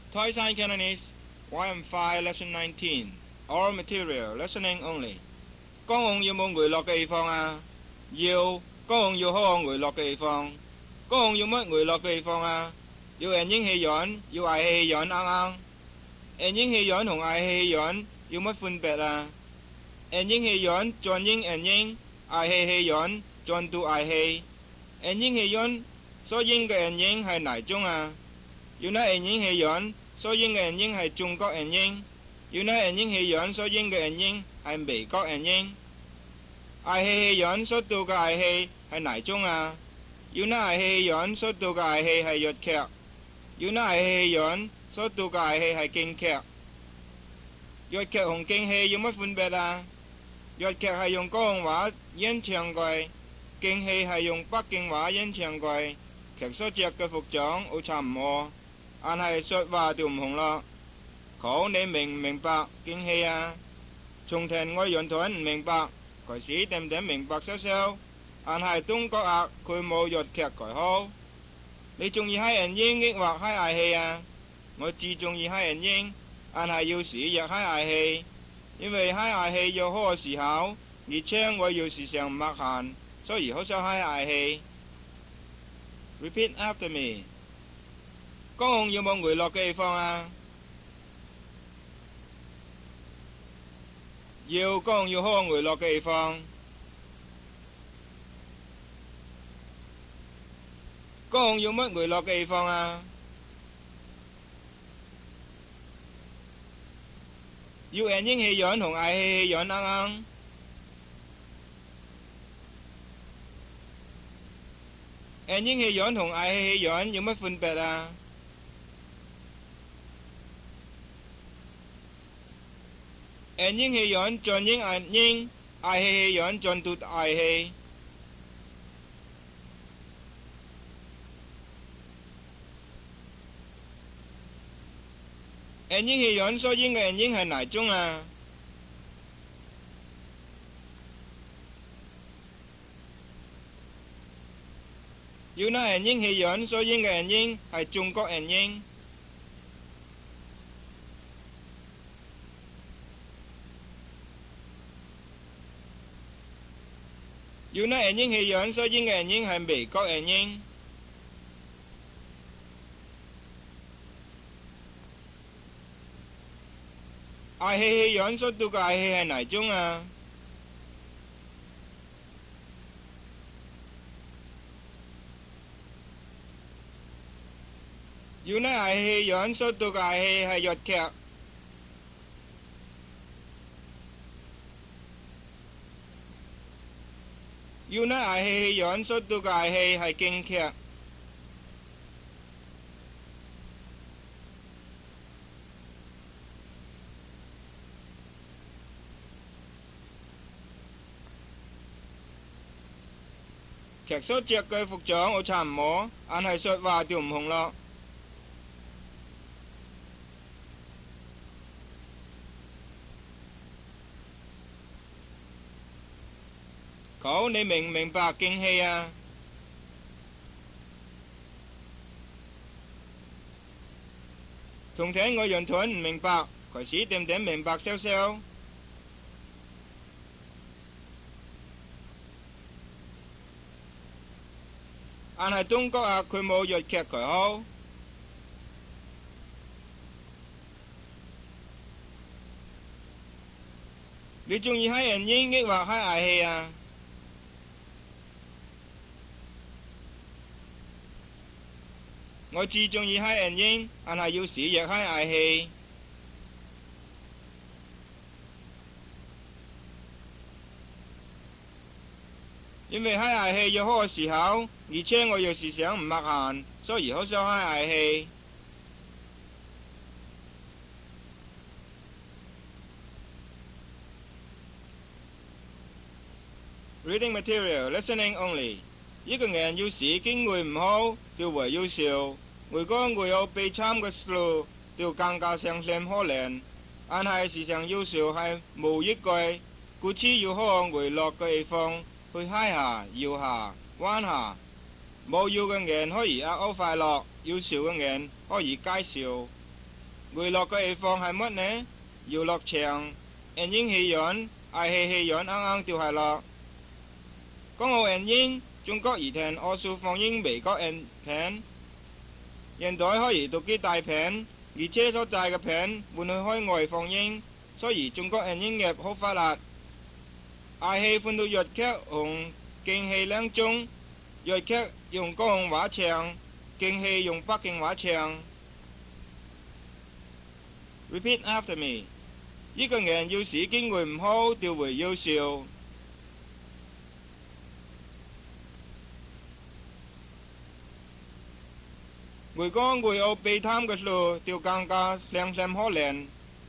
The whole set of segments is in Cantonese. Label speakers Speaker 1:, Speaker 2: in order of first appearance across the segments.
Speaker 1: Thai Sign Cantonese YM5 Lesson 19 Oral Material Listening Only 江紅要冇回落嘅地方啊？要，江紅要好回落嘅地方。江紅要乜回落嘅地方啊？要人英氣軟，要嗌氣軟啱啱。人英氣軟同嗌氣軟要乜分別啊？人英氣軟轉英人英，嗌氣軟轉到嗌氣。人英氣軟所應嘅人英係哪種啊？要那人英氣軟所應嘅人英係中國人英，要那人英氣軟所應嘅人英係美國人英。嗌氣軟所到嘅嗌氣係哪種啊？要那嗌氣軟所到嘅嗌氣係粵劇，要那嗌氣軟所到嘅嗌氣係京劇。粵劇同京戲有乜分別啊？粵劇係用廣東話演唱嘅，京戲係用北京話演唱嘅，劇所着嘅服裝好差唔多，但係說話就唔同咯。好，你明唔明白京戲啊？從前我完全唔明白，開始點明白少少，但係中國啊，佢冇粵劇佢好。你中意閪人英抑或閪嗌戲啊？我只中意閪人英，但係要時日閪嗌戲，因為閪嗌戲要好嘅時候，而且我要時常唔得閒，所以好少閪嗌戲。Repeat after me。江紅有冇回落嘅地方啊？要，江紅要好回落嘅地方。江紅要乜回落嘅地方啊？要人英氣軟同嗌氣氣軟啱啱。人英氣軟同嗌氣氣軟有乜分別啊？人英氣軟轉英嗌英，嗌氣氣軟轉到嗌氣。人英氣軟所應嘅人英係哪種啊？要那人英氣軟所應嘅人英係中國人英。要那人英氣軟所應嘅人英係美國人英。嗌氣氣軟所到嘅嗌氣係哪種啊？要那嗌氣軟所到嘅嗌氣係粵劇。要那嗌氣軟所到嘅嗌氣係京劇。劇所着嘅服裝好差唔多，但係說話就唔同咯。好，你明唔明白京戲啊？從前我完全唔明白，開始點明白少少。但係中國啊，佢冇粵劇佢好。你中意閪人英抑或閪嗌戲啊？我只中意閪人英，但係要時日閪嗌戲。因為閪嗌戲要好嘅時候，而且我又時常唔得閒，所以好少閪嗌戲。Reading material, listening only。一個人要是經會唔好，就會要笑；如果會有悲慘嘅事，就更加傷心可憐。但係時常要笑係無益嘅，故此要好回落嘅地方。去嗨下、搖下、玩下，冇要嘅人可以握快樂，要笑嘅人可以介紹。 回落嘅地方係乜呢？遊樂場、電影戲院、藝戲戲院啱啱就係咯。港澳電影，中國以前多數放映美國影片，現在可以讀機大片，而且所帶嘅片換去海外放映，所以中國電影業好發達。藝戲分到粵劇同京戲兩種，粵劇用廣東話唱，京戲用北京話唱。Repeat after me。一個人要是機會唔好，就會優秀。回港回澳避貪嘅路，就更加涼涼可憐。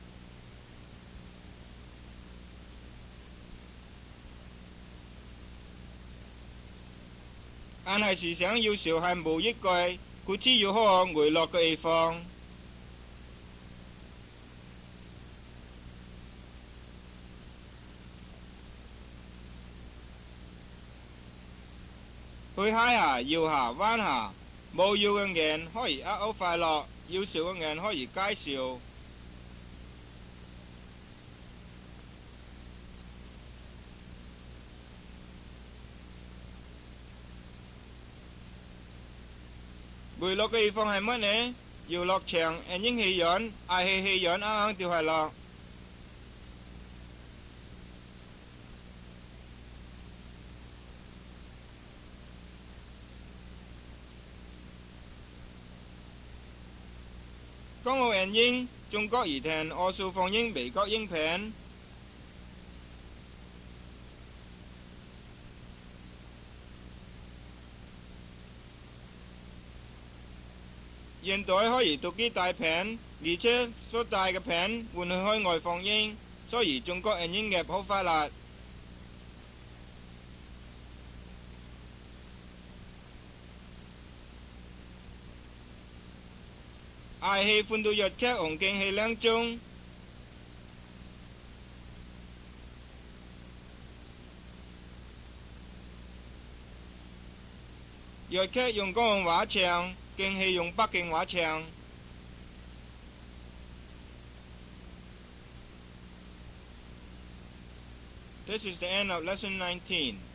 Speaker 1: 但係時想要少係冇益嘅，佢只要好回落嘅地方。去嗨下、搖下、玩下，冇要嘅人可以好快樂，要少嘅人可以介紹。回落嘅地方係乜呢？遊樂場、電影戲院、藝戲戲院啱啱就係咯。港澳電影，中國以前多數放映美國影片。現代可以讀機大片，而且所帶嘅片換去海外放映，所以中國電影業好發達。藝戲分到粵劇同京戲兩種，粵劇用廣東話唱，京戲用北京話唱。This is the end of lesson 19.